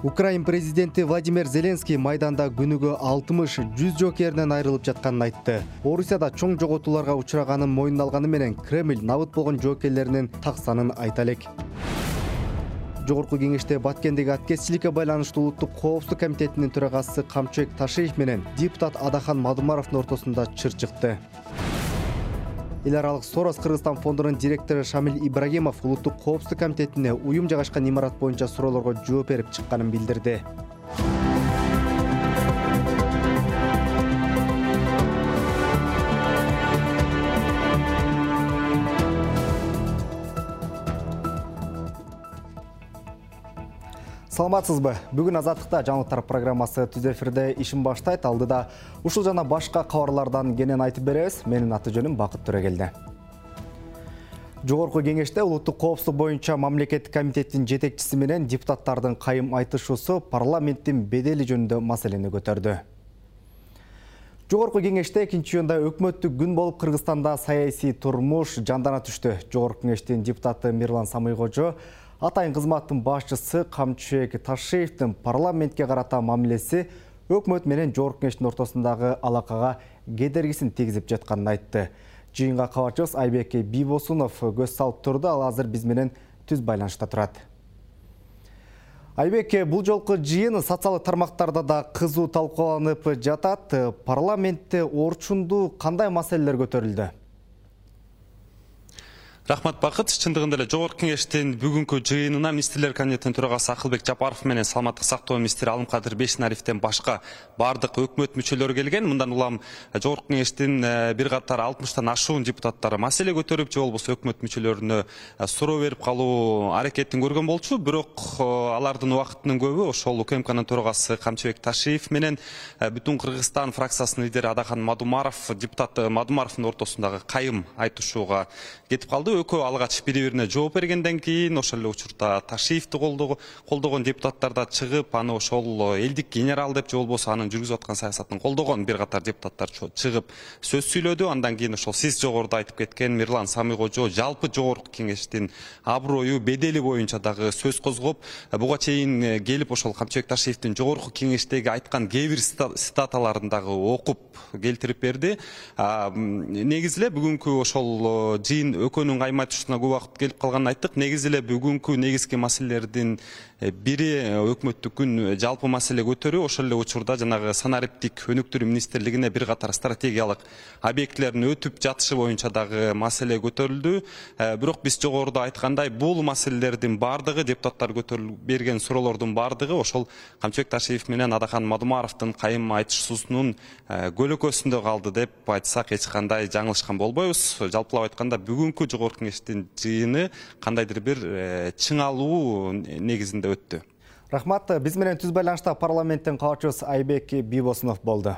Украин президенти Владимир Зеленский майданда күнүгө 60-100 жокеринен айрылып жатканын айтты. Орусияда чоң жоготууларга учраганын мойнуна алганы менен Кремль набыт болгон жокерлеринин так санын айта элек. Жогорку кеңеште Баткендеги аткезчиликке байланыштуу Улуттук коопсуздук комитетинин төрагасы Камчыбек Ташиев менен депутат Адахан Мадумаровдун ортосунда чыр чыкты. Эл аралык Сорос Кыргызстан фондунун директору Шамил Ибрагимов Улуттук коопсуздук комитетине уюм жайгашкан имарат боюнча суроолорго жооп берип чыкканын билдирди. Саламатсызбы? Бүгүн Азаттыкта жаңылыктар программасы түз эфирде ишин баштайт. Алдыда ушул жана башка кабарлардан кенен айтып беребиз. Менин аты жөнүм Бакыт Төрөгелди. Жогорку кеңеште Улуттук коопсуздук боюнча мамлекеттик комитеттин жетекчиси менен депутаттардын кайым айтышуусу парламенттин бедели жөнүндө маселени көтөрдү. Жогорку кеңеште экинчи жыйында өкмөттүк күн болуп Кыргызстанда саясий турмуш жандана түштү. Жогорку кеңештин депутаты Мирлан Самыйкожо атайын кызматтын башчысы Камчыбек Ташиевдин парламентке карата мамилеси өкмөт менен жогорку кеңештин ортосундагы алакага кедергисин тийгизип жатканын айтты. Жыйынга кабарчыбыз Айбек Бибосунов көз салып турду, ал азыр биз менен түз байланышта турат. Айбек, бул жолку жыйын социалдык тармактарда да кызуу талкууланып жатат. Парламентте орчундуу кандай маселелер көтөрүлдү? Рахмат Бакыт, чындыгында эле жогорку кеңештин бүгүнкү жыйынына министрлер кабинетинин төрагасы Акылбек Жапаров менен саламаттык сактоо министри Алымкадыр Бейшенариевден башка бардык өкмөт мүчөлөрү келген. Мындан улам жогорку кеңештин бир катар 60тан ашуун депутаттары маселе көтөрүп, же болбосо өкмөт мүчөлөрүнө суроо берип калуу аракетин көргөн болчу. Бирок алардын убактынын көбү ошол УКМКнын төрагасы Камчыбек Ташиев менен бүтүн Кыргызстан фракциясынын лидери Адахан Мадумаров, депутат Мадумаровдун ортосундагы кайым айтышууга кетип калды. Экөө алгач бири-бирине жооп бергенден кийин ошол эле учурда Ташиевди колдогон депутаттар да чыгып, аны ошол элдик генерал деп же болбосо анын жүргүзүп аткан саясатын колдогон бир катар депутаттар чыгып сөз сүйлөдү. Андан кийин ошол сиз жогоруда айтып кеткен Мирлан Самыйкожо жалпы жогорку кеңештин аброю, бедели боюнча дагы сөз козгоп, буга чейин келип ошол Камчыбек Ташиевдин жогорку кеңештеги айткан кээ бир цитаталарын дагы окуп келтирип берди. Негизи эле бүгүнкү ошол жыйын экөөнүн кайым айтышуусуна көп убакыт келип калганын айттык. Негизи эле бүгүнкү негизги маселелердин бири өкмөттүк күн жалпы маселе көтөрүү. Ошол эле учурда жанагы санариптик өнүктүрүү министрлигине бир катар стратегиялык объектилердин өтүп жатышы боюнча дагы маселе көтөрүлдү. Бирок биз жогоруда айткандай, бул маселелердин бардыгы, депутаттар көтөрүлүп берген суроолордун бардыгы ошол Камчыбек Ташиев менен Адахан Мадумаровдун кайым айтышуусунун көлөкөсүндө калды деп айтсак эч кандай жаңылышкан болбойбуз. Жалпылап айтканда бүгүнкү жогорку кеңештин жыйыны кандайдыр бир чыңалуу негизинде өттү. Рахмат, биз менен түз байланышта парламенттин кабарчыбыз Айбек Бибосунов болду.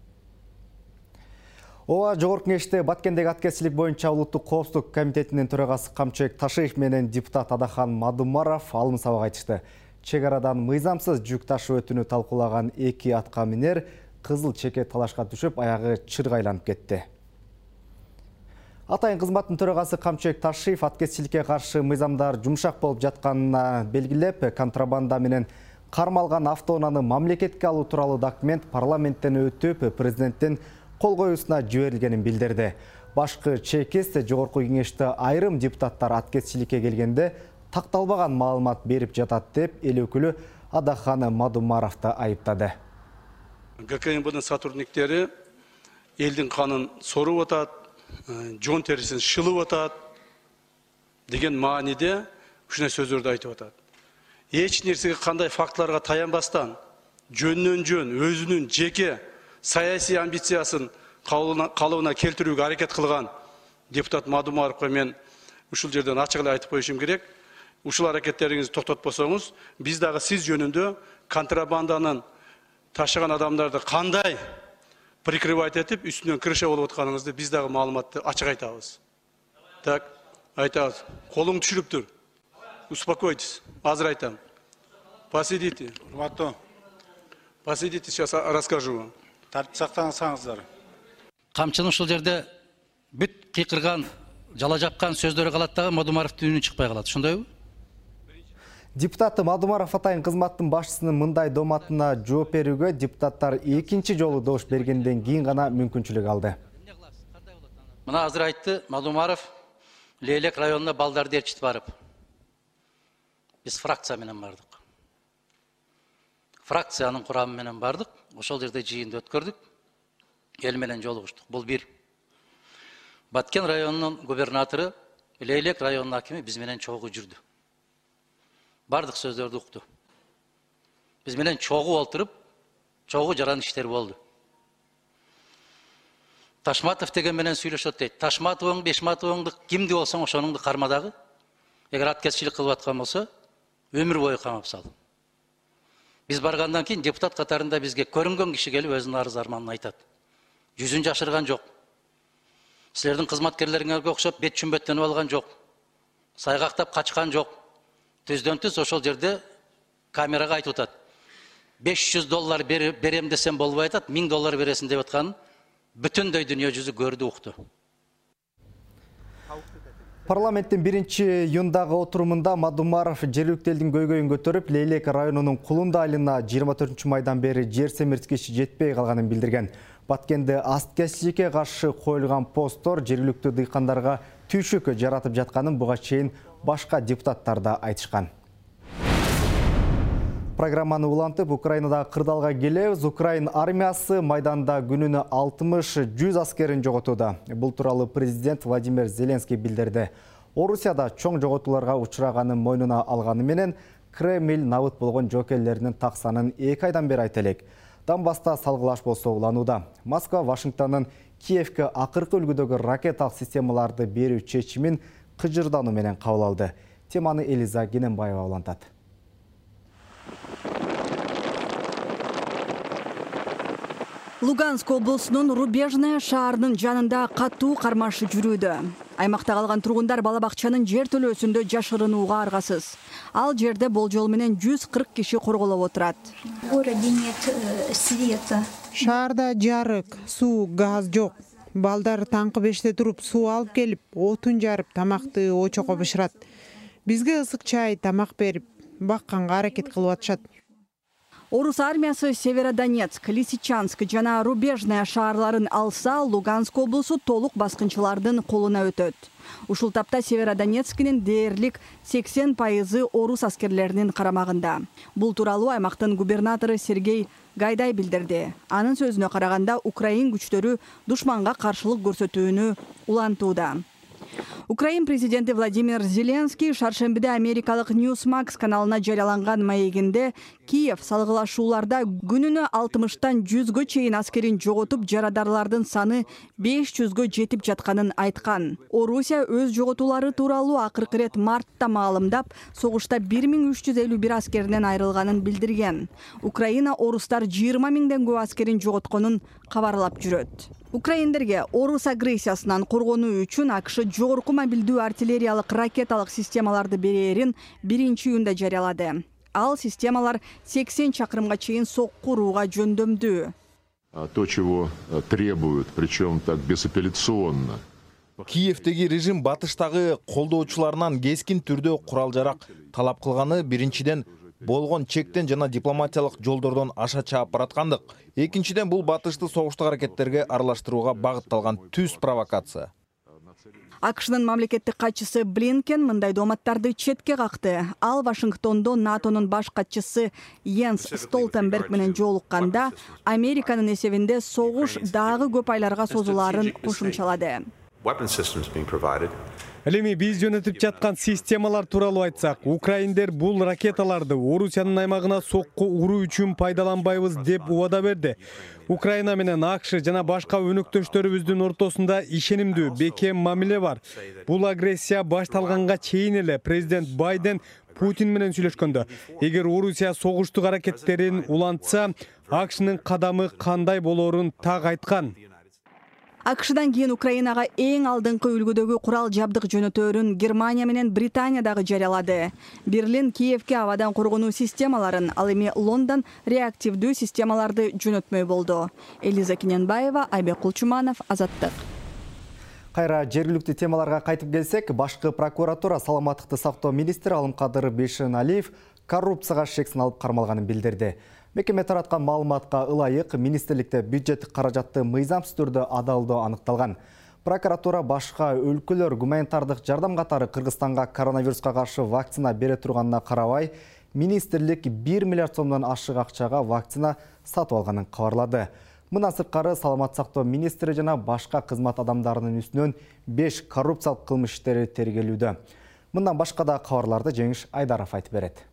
Ооба, жогорку кеңеште Баткендеги аткезчилик боюнча Улуттук коопсуздук комитетинин төрагасы Камчыбек Ташиев менен депутат Адахан Мадумаров алым сабак айтышты. Чек арадан мыйзамсыз жүк ташуу өтүүнү талкуулаган эки атка минер кызыл чеке талашка түшүп, аягы чырга айланып кетти. Атайын кызматтын төрагасы Камчыбек Ташиев аткезчиликке каршы мыйзамдар жумшак болуп жатканына белгилеп, контрабанда менен кармалган автоунааны мамлекетке алуу тууралуу документ парламенттен өтүп, президенттин кол коюусуна жиберилгенин билдирди. Башкы чекист жогорку кеңеште айрым депутаттар аткезчиликке келгенде такталбаган маалымат берип жатат деп эл өкүлү Адахан Мадумаровду айыптады. ГКМБдын сотрудниктери элдин канын соруп атат, жон терисин шылып атат деген мааниде ушундай сөздөрдү айтып атат. Эч нерсеге кандай фактыларга таянбастан, жөндөн жөн өзүнүн жеке саясий амбициясын калыбына келтирүүгө аракет кылган депутат Мадумаровго мен ушул жерден ачык эле айтып коюшум керек. Ушул аракеттериңизди токтотпосоңуз, биз дагы сиз жөнүндө контрабанданын ташыган адамдарды кандай прикрывать етіп, үстінен крыша болып отқаныңызды біз дағы маалыматты ачык айтабыз. Так, айтабыз. Қолың түшүрүп тур. Успокойтесь. Азыр айтам. Посидите. Посидите, сейчас расскажу вам. Тартип сактансаңыздар. Камчының ушул жерде бүт кыйкырган, жала жапкан сөздөрү калат дагы Мадумаровдун үнү чыкпай калат. Ошондойбу? Депутаты Мадумаров атайын кызматтын башчысынын мындай доматына жооп берүүгө депутаттар экинчи жолу добуш бергенден кийин гана мүмкүнчүлүк алды. Мына азыр айтты Мадумаров Лейлек районуна балдарды ээрчитип барып. Биз фракция менен бардык. Фракциянын курамы менен бардык. Ошол жерде жыйынды өткөрдүк. Эл менен жолугуштук. Бул бир. Баткен районунун губернатору, Лейлек районунун акими биз менен чогуу жүрдү. Бардык сөздөрдү укту. Биз менен чогуу олтуруп, чогуу жаран иштер болду. Ташматов деген менен сүйлөшөт дейт. Ташматовың, Бешматовыңды кимди болсоң ошонуңду карма дагы. Эгер аткезчилик кылып аткан болсо, өмүр бою камап сал. Биз баргандан кийин депутат катарында бизге көрүнгөн киши келип өзүнүн арыз арманын айтат. Жүзүн жашырган жок. Силердин кызматкерлериңерге окшоп бет чүмбөттөнүп алган жок. Сайгактап качкан жок. Түздөн түз ошол жерде камерага айтып атат. $500 берем десем болбой атат, $1000 бересиң деп атканын бүтүндөй дүйнө жүзү көрдү, укту. Парламенттин 1-июндагы отурумунда Мадумаров жергиликтүү элдин көйгөйүн көтөрүп, Лейлек районунун Кулунда айылына 24 майдан бери жер семирткичи жетпей калганын билдирген. Баткенде асткесчиликке каршы коюлган посттор жергиликтүү дыйкандарга түйшүк жаратып жатканын буга чейин башка депутаттар да айтышкан. Программаны улантып, Украинада кырдаалга келебиз. Украин армиясы майданда күнүнө 60-100 аскерин жоготууда. Бул тууралуу президент Владимир Зеленский билдирди. Орусияда чоң жоготууларга учураганын мойнуна алганы менен Кремль набыт болгон жоокерлеринин так санын 2 айдан бери айта элек. Донбасста салгылаш болсо уланууда. Москва Вашингтондун Киевке акыркы үлгүдөгү ракеталык системаларды берүү чечимин кыжырдануу менен кабыл алды. Теманы Элиза Гененбаева улантат. Луганск облусунун Рубежная шаарынын жанында катуу кармашы жүрүүдө. Аймакта калган тургундар бала бакчанын жер төлөөсүндө жашырынууга аргасыз. Ал жерде болжол менен 140 киши корголоп отурат. В городе нет света. Шаарда жарык, суу, газ жок. Балдар таңкы 5-те туруп суу алып келип, отун жарып, тамакты очокко бышырат. Бизге ысык чай, тамак берип, бакканга аракет кылып атышат. Орус армиясы Северодонецк, Лисичанск жана Рубежная шаарларын алса, Луганск облусу толук баскынчылардын колуна өтөт. Ушул тапта Северодонецкинин дээрлик 80% орус аскерлеринин карамагында. Бул тууралуу аймактын губернатору Сергей Гайдай билдирди. Анын сөзүнө караганда, Украин күчтөрү душманга каршылык көрсөтүүнү улантууда. Украин президенти Владимир Зеленский шаршембиде америкалык Newsmax каналына жарыяланган маегинде Киев салгылашууларда күнүнө 60-тан 100гө чейин аскерин жоготуп, жарадарлардын саны 500гө жетип жатканын айткан. Орусия өз жоготуулары тууралуу акыркы рет мартта маалымдап, согушта 1351 аскеринен айрылганын билдирген. Украина орустар 20 000ден көп аскерин жоготконун кабарлап жүрөт. Украиндерге орус агрессиясынан коргонуу үчүн АКШ жогорку мобилдүү артиллериялык ракеталык системаларды берерин 1-июнда жарыялады. Ал системалар 80 чакырымга чейин сокку урууга жөндөмдүү. То, чего требуют, причем так безапелляционно. Киевдеги режим батыштагы колдоочуларынан кескин түрдө курал-жарак талап кылганы биринчиден болгон чектен жана дипломатиялык жолдордон аша чаап бараткандык. Экинчиден бул батышты согуштук аракеттерге аралаштырууга багытталган түз провокация. АКШнын мамлекеттик катчысы Блинкен мындай доматтарды четке какты. Ал Вашингтондо НАТОнун баш катчысы Йенс Столтенберг менен жолукканда Американын эсебинде согуш дагы көп айларга созулаарын кошумчалады. Эми биз жөнөтүп жаткан системалар тууралуу айтсак, украиндер бул ракеталарды Орусиянын аймагына сокку уруу үчүн пайдаланбайбыз деп убада берди. Украина менен АКШ жана башка өнөктөштөрүбүздүн ортосунда ишенимдүү, бекем мамиле бар. Бул агрессия башталганга чейин эле президент Байден Путин менен сүйлөшкөндө, эгер Орусия согуштук аракеттерин улантса, АКШнын кадамы кандай болоорун так айткан. АКШдан кийин Украинага эң алдыңкы үлгүдөгү курал жабдык жөнөтөөрүн Германия менен Британия дагы жарыялады. Берлин Киевке абадан коргонуу системаларын, ал эми Лондон реактивдүү системаларды жөнөтмөй болду. Элиза Гененбаева, Айбек Кулчуманов, Азаттык. Кайра жергиликтүү темаларга кайтып келсек, башкы прокуратура саламаттыкты сактоо министри Алымкадыр Бейшеналиев коррупцияга шексин алып кармалганын билдирди. Мекеме тараткан маалыматка ылайык министрликте бюджеттик каражатты мыйзамсыз түрдө адалдоо аныкталган. Прокуратура башка өлкөлөр гуманитардык жардам катары Кыргызстанга коронавируска каршы вакцина бере турганына карабай, министрлик 1 миллиард сомдон ашык акчага вакцина сатып алганын кабарлады. Мындан сырткары саламат сактоо министри жана башка кызмат адамдарынын үстүнөн 5 коррупциялык кылмыш иштери тергелүүдө. Мындан башка да кабарларды Жеңиш Айдаров айтып берет.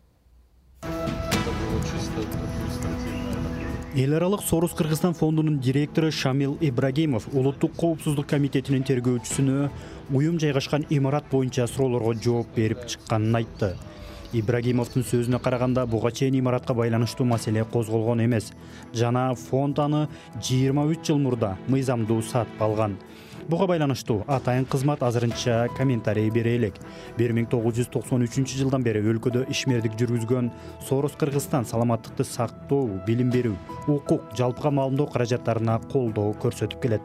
Эл аралык Сорос Кыргызстан фондунун директору Шамил Ибрагимов улуттук коопсуздук комитетинин тергөөчүсүнө уюм жайгашкан имарат боюнча суроолорго жооп берип чыкканын айтты. Ибрагимовдун сөзүнө караганда буга чейин имаратка байланыштуу маселе козголгон эмес. Жана фонд аны 23 жыл мурда мыйзамдуу сатып алган. Буга байланыштуу атайын кызмат азырынча комментарий бере элек. 1993 жылдан бери өлкөдө ишмердик жүргүзгөн Сорос Кыргызстан саламаттыкты сактоо, билим берүү, укук, жалпыга маалымдоо каражаттарына колдоо көрсөтүп келет.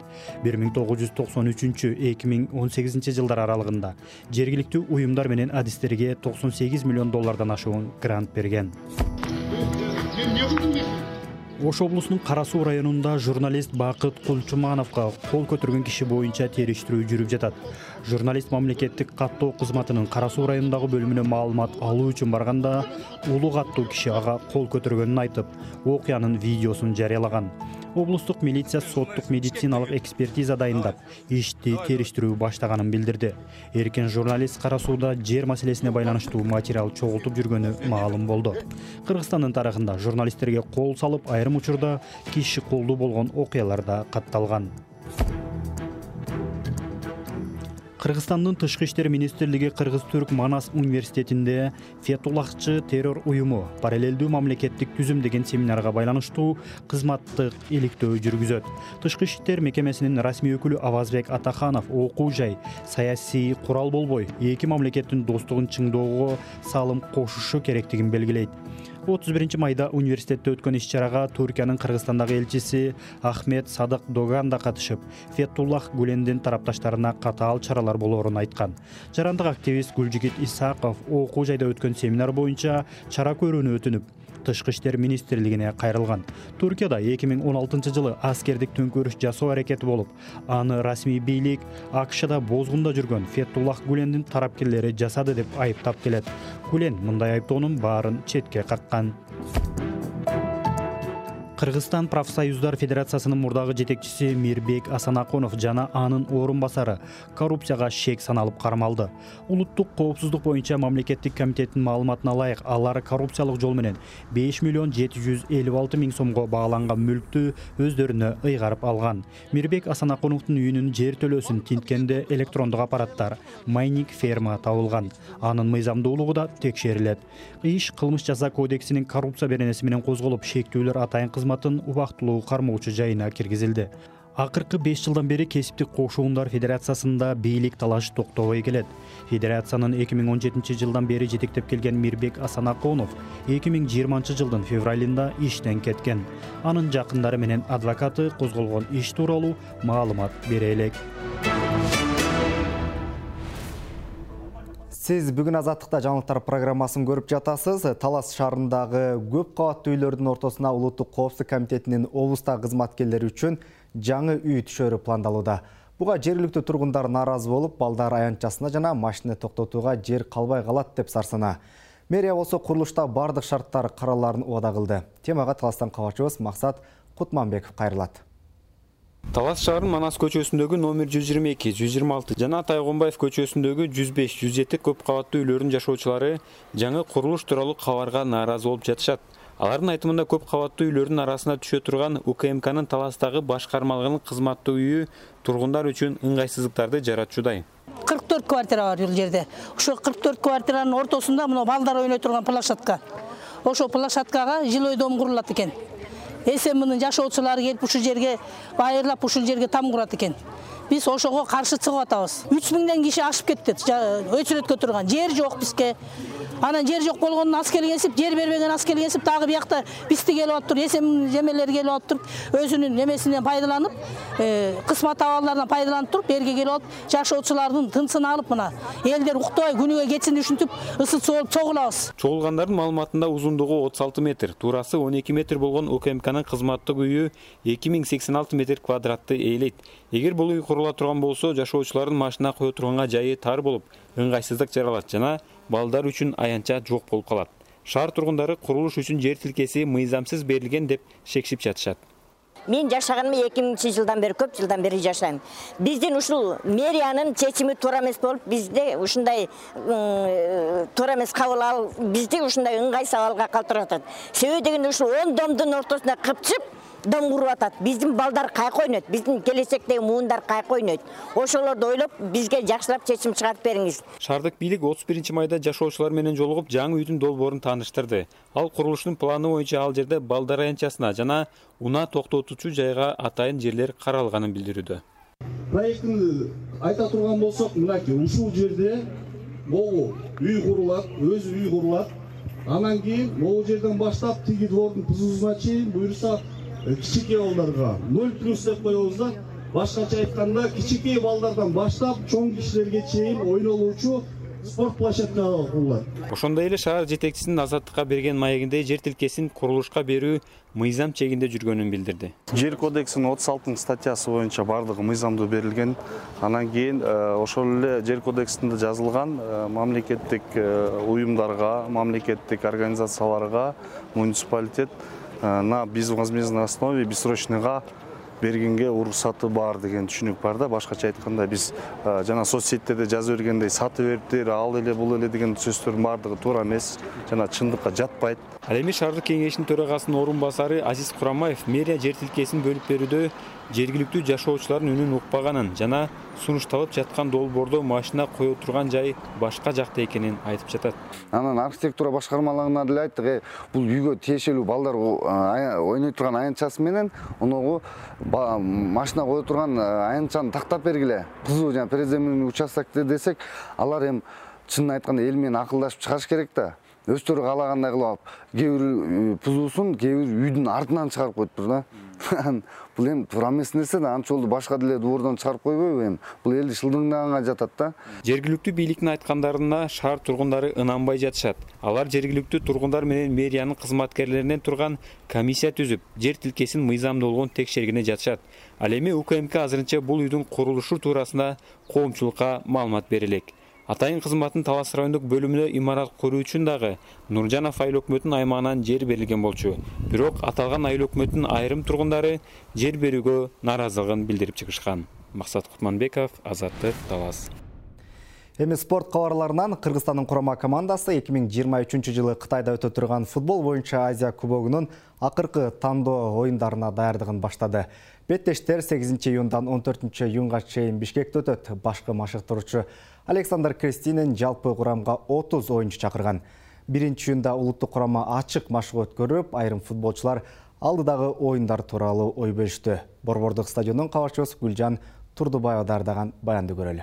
1993-2018 жылдар аралыгында жергиликтүү уюмдар менен адистерге 98 миллион доллардан ашуун грант берген. Ош облусунун Кара Суу районунда журналист Бакыт Кулчумановго кол көтөргөн киши боюнча териштирүү жүрүп жатат. Журналист мамлекеттик каттоо кызматынын Кара Суу районундагы бөлүмүнө маалымат алуу үчүн барганда, улуг аттуу киши ага кол көтөргөнүн айтып, окуянын видеосун жарыялаган. Облустук милиция соттук медициналык экспертиза дайындап, ишти териштирүү баштаганын билдирди. Эркен журналист Кара Сууда жер маселесине байланыштуу материал чогултуп жүргөнү маалым болду. Кыргызстандын тарыхында журналисттерге кол салып, айрым учурда киши колдуу болгон окуялар да катталган. Кыргызстандын Тышкы иштер министрлиги Кыргыз-Түрк Манас университетинде Фетуллахчы террор уюму параллелдүү мамлекеттик түзүм деген семинарга байланыштуу кызматтык иликтөө жүргүзөт. Тышкы иштер мекемесинин расмий өкүлү Авазбек Атаханов окуу жай саясий курал болбой, эки мамлекеттин достугун чыңдоого салым кошушу керектигин белгилейт. 31 майда университетте өткөн иш-чарага Түркиянын Кыргызстандагы элчиси Ахмет Садык Доган да катышып, Фетуллах Гулендин тарапташтарына катаал чаралар болоорун айткан. Жарандык активист Гүлжигит Исаков окуу жайда өткөн семинар боюнча чара көрүүнү өтүнүп, Тышкы иштер министрлигине кайрылган. Түркияда 2016 жылы аскердик төңкөрүш жасоо аракети болуп, аны расмий бийлик АКШда бозгунда жүргөн Фетуллах Гулендин тарапкерлери жасады деп айыптап келет. Гулен мындай айыптоонун баарын четке каккан. Кыргызстан профсоюздар федерациясынын мурдагы жетекчиси Мирбек Асанаконов жана анын орун басары коррупцияга шек саналып кармалды. Улуттук коопсуздук боюнча мамлекеттик комитеттин маалыматына ылайык, алар коррупциялык жол менен 5 миллион 756 миң сомго бааланган мүлктү өздөрүнө ыйгарып алган. Мирбек Асанаконовдун үйүнүн жер төлөөсүн тинткенде электрондук аппараттар, майнинг ферма табылган. Анын мыйзамдуулугу да текшерилет. Иш кылмыш жаза кодексинин коррупция беренеси менен козголуп, шектүүлөр атайын кызматын убактылуу кармоочу жайына киргизилди. Акыркы 5 жылдан бери кесиптик кошуундар федерациясында бийлик талаш токтобой келет. Федерациянын 2017 жылдан бери жетектеп келген Мирбек Асанаконов 2020 жылдын февралында иштен кеткен. Анын жакындары менен адвокаты козголгон иш тууралуу маалымат бере элек. Сиз бүгүн Азаттыкта жаңылыктар программасын көрүп жатасыз. Талас шаарындагы көп кабаттуу үйлөрдүн ортосуна Улуттук коопсуздук комитетинин облустагы кызматкерлери үчүн жаңы үй түшөрү пландалууда. Буга жергиликтүү тургундар нааразы болуп, балдар аянтчасына жана машина токтотууга жер калбай калат деп сарсана. Мэрия болсо курулушта бардык шарттар караларын убада кылды. Темага Таластан кабарчыбыз Максат Кутманбеков кайрылат. Талас шаарынын Манас көчөсүндөгү номер 122, 126 жана Тайгонбаев көчөсүндөгү 105, 107 көп кабаттуу үйлөрдүн жашоочулары жаңы курулуш тууралуу кабарга нааразы болуп жатышат. Алардын айтымында көп кабаттуу үйлөрдүн арасына түшө турган УКМКнын Таластагы башкармалыгынын кызматтуу үйү тургундар үчүн ыңгайсыздыктарды жаратчудай. 44 квартира бар бул жерде. Ошо 44 квартиранын ортосунда мына балдар ойной турган площадка. Ошо площадкага жилой дом курулат экен. СМнын жашоочулары келип ушул жерге айырлап ушул жерге там курат экен. Биз ошого каршы чыгып атабыз. 3000ден киши ашып кетти. Өчүрөткө турган жер жок бизге. Анан жер жок болгондон аз келгенсип, жер бербеген аз келгенсип, дагы биякта бисти келип атыптыр, эсем жемелер келип атыптыр. Өзүнүн немесинен пайдаланып, кысмат абалдарынан пайдаланып туруп, берге келип алып, жашоочулардын тынсын алып мына элдер уктабай күнүгө кетсин ушинтип ысыт соолуп чогулабыз. Чогулгандардын маалыматында узундугу 36 метр, туурасы 12 метр болгон УКМКнын кызматтык үйү 2086 метр квадратты ээлейт. Эгер бул үй курула турган болсо, жашоочулардын машина кое турганга жайы тар болуп, ыңгайсыздык жаралат жана балдар үчүн аянча жок болуп калат. Шаар тургундары курулуш үчүн жер тилкеси мыйзамсыз берилген деп шекшип жатышат. Мен жашаганыма 2000-жылдан бери, көп жылдан бери жашайм. Биздин ушул мэриянын чечими туура эмес болуп, бизде ушундай туура эмес кабыл алып, бизди ушундай ыңгайсыз абалга калтырып атат. Себеби дегенде ушул 10 домдун ортосуна кыпчып дом куруп атат. Биздин балдар кайка ойнойт, биздин келечектеги муундар кайка ойнойт. Ошолорду ойлоп, бизге жакшылап чечим чыгарып бериңиз. Шаардык бийлик 31-майда жашоочулар менен жолугуп, жаңы үйдүн долбоорун тааныштырды. Ал курулуштун планы боюнча ал жерде балдар аянчасына жана унаа токтотуучу жайга атайын жерлер каралганын билдирүүдө. Проекттин айта турган болсок, мынакей ушул жерде могу үй курулат, өз үй курулат. Анан кийин могу жерден баштап тиги двордун пузусуна чейин буюрса кичикей балдарга 0+ деп коебуз да. Башкача айтканда кичикей балдардан баштап чоң кишилерге чейин ойнолуучу спорт площадкалары курулат. Ошондой эле шаар жетекчисинин Азаттыкка берген маегинде жер тилкесин курулушка берүү мыйзам чегинде жүргөнүн билдирди. Жер кодексинин 36-статьясы боюнча бардыгы мыйзамдуу берилген. Анан кийин ошол эле жер кодексинде жазылган мамлекеттик уюмдарга, мамлекеттик организацияларга муниципалитет на безвозмездной основе бессрочныйга бергенге уруксаты бар деген түшүнүк бар да. Башкача айтканда биз жана соцсеттерде жазып бергендей сатып бериптир, ал эле бул эле деген сөздөрдүн бардыгы туура эмес жана чындыкка жатпайт. Ал эми шаардык кеңешинин төрагасынын орун басары Азиз Курамаев мэрия жер тилкесин бөлүп берүүдө жергиликтүү жашоочулардын үнүн укпаганын жана сунушталып жаткан долбоордо машина кое турган жай башка жакта экенин айтып жатат. Анан архитектура башкармаларына деле айттык, бул үйгө тиешелүү балдар ойной турган аянтчасы менен оногу машина кое турган аянтчаны тактап бергиле. Кызуу жана приземленный участокте десек, алар эми чынын айтканда эл менен акылдашып чыгыш керек да. Өздөрү каалагандай кылып алып, кээ бир пузусун, кээ бир үйдүн артынан чыгарып коюптур да. Бул эми туура эмес нерсе да, анча болду башка деле двордон чыгарып койбойбу эми. Бул элди шылдыңдаганга жатат да. Жергиликтүү бийликтин айткандарына шаар тургундары ынанбай жатышат. Алар жергиликтүү тургундар менен мэриянын кызматкерлеринен турган комиссия түзүп, жер тилкесин мыйзамдуулугун текшергене жатышат. Ал эми УКМК азырынча бул үйдүн курулушу туурасында коомчулукка маалымат бере элек. Атайын кызматтын Талас райондук бөлүмүнө имарат куруу үчүн дагы Нуржанов айыл өкмөтүнүн аймагынан жер берилген болчу. Бирок аталган айыл өкмөтүнүн айрым тургундары жер берүүгө нааразылыгын билдирип чыгышкан. Максат Кутманбеков, Азаттык, Талас. Эми спорт кабарларынан Кыргызстандын курама командасы 2023 жылы Кытайда өтө турган футбол боюнча Азия кубогунун акыркы тандоо оюндарына даярдыгын баштады. Беттештер 8 июндан 14 июнга чейин Бишкекте өтөт. Башкы машыктыруучу Александр Крестинин жалпы курамга 30 оюнчу чакырган. 1-июнда улуттук курама ачык машык өткөрүп, айрым футболчулар алдыдагы оюндар тууралуу ой бөлүштү. Борбордук стадиондун кабарчысы Гүлжан Турдубаева даярдаган баянды көрөлү.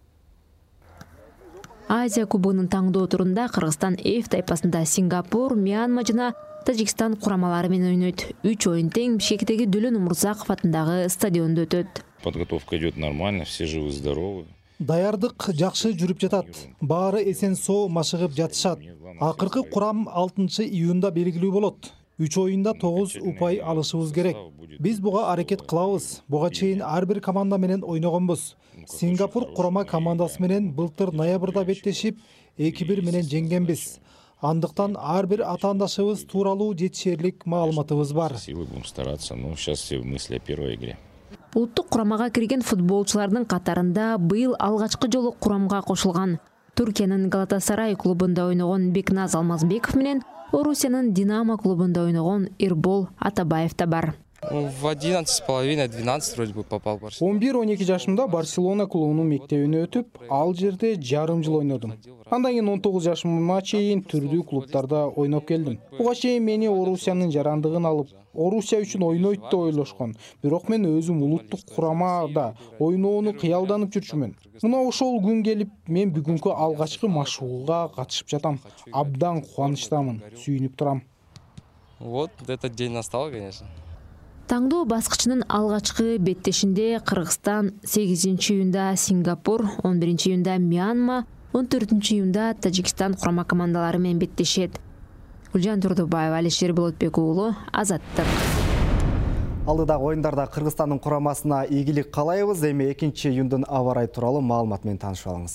Азия кубогунун таңдоо турунда Кыргызстан F тайпасында Сингапур, Мьянма жана Тажикстан курамалары менен ойнойт. 3 оюн тең Бишкектеги Дүлөн Умурзаков атындагы стадиондо өтөт. Подготовка идет нормально, все живы, здоровы. Даярдык жакшы жүрүп жатат. Баары эсен соо машыгып жатышат. Акыркы курам 6 июнда белгилүү болот. 3 оюнда 9 упай алышыбыз керек. Биз буга аракет кылабыз. Буга чейин ар бир команда менен ойногонбуз. Сингапур курама командасы менен былтыр ноябрда беттешип, 2-1 менен жеңгенбиз. Андыктан ар бир атаандашыбыз тууралуу жетишерлик маалыматыбыз бар. Будем стараться, но сейчас все мысли о первой игре. Улуттук курамага кирген футболчулардын катарында быйыл алгачкы жолу курамга кошулган Түркиянын Галатасарай клубунда ойногон Бекназ Алмазбеков менен Орусиянын Динамо клубунда ойногон Ирбол Атабаев да бар. В 11,5-12 вроде бы попал в Барселону. 11-12 жашымда Барселона клубунун мектебине өтүп, ал жерде жарым жыл ойнодум. Андан кийин 19 жашыма чейин түрдүү клубтарда ойноп келдим. Буга чейин мени Орусиянын жарандыгын алып, Орусия үчүн ойнойт деп ойлошкон. Бирок мен өзүм улуттук курамада ойноону кыялданып жүрчүмүн. Мына ошол күн келип, мен бүгүнкү алгачкы машыгууга катышып жатам. Абдан кубанычтамын, сүйүнүп турам. Вот этот день настал, конечно. Таңдоо баскычынын алгачкы беттешинде Кыргызстан 8-июнда Сингапур, 11-июнда Мьянма, 14-июнда Тажикстан курама командалары менен беттешет. Гүлжан Турдубаева, Алишер Болотбек уулу, Азаттык. Алдыдагы оюндарда Кыргызстандын курамасына ийгилик каалайбыз. Эми 2-июндун аба ырайы тууралуу маалымат менен таанышып алыңыз.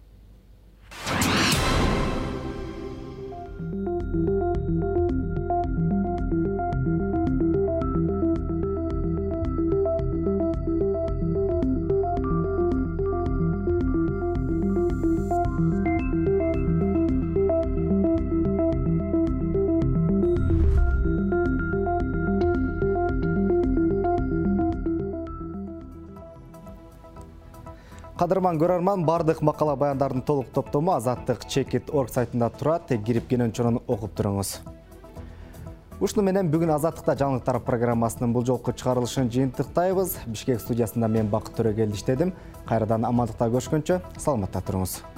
Кадырман көрөрман, бардык макала баяндардын толук топтому Азаттык Чекит.org сайтында турат, кирип келген чонун окуп туруңуз. Ушуну менен бүгүн Азаттыкта жаңылыктар программасынын бул жолку чыгарылышын жыйынтыктайбыз. Бишкек студиясында мен Бакыт Төрөгелди иштедим. Кайрадан амандыкта көрүшкөнчө саламатта туруңуз.